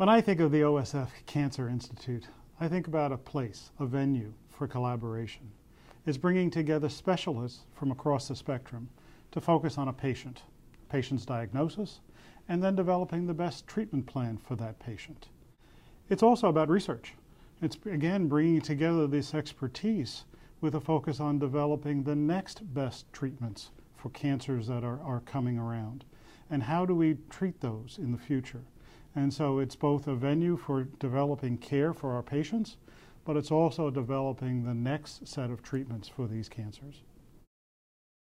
When I think of the OSF Cancer Institute, I think about a place, a venue for collaboration. It's bringing together specialists from across the spectrum to focus on a patient's diagnosis, and then developing the best treatment plan for that patient. It's also about research. It's, again, bringing together this expertise with a focus on developing the next best treatments for cancers that are coming around. And how do we treat those in the future? And so it's both a venue for developing care for our patients, but it's also developing the next set of treatments for these cancers.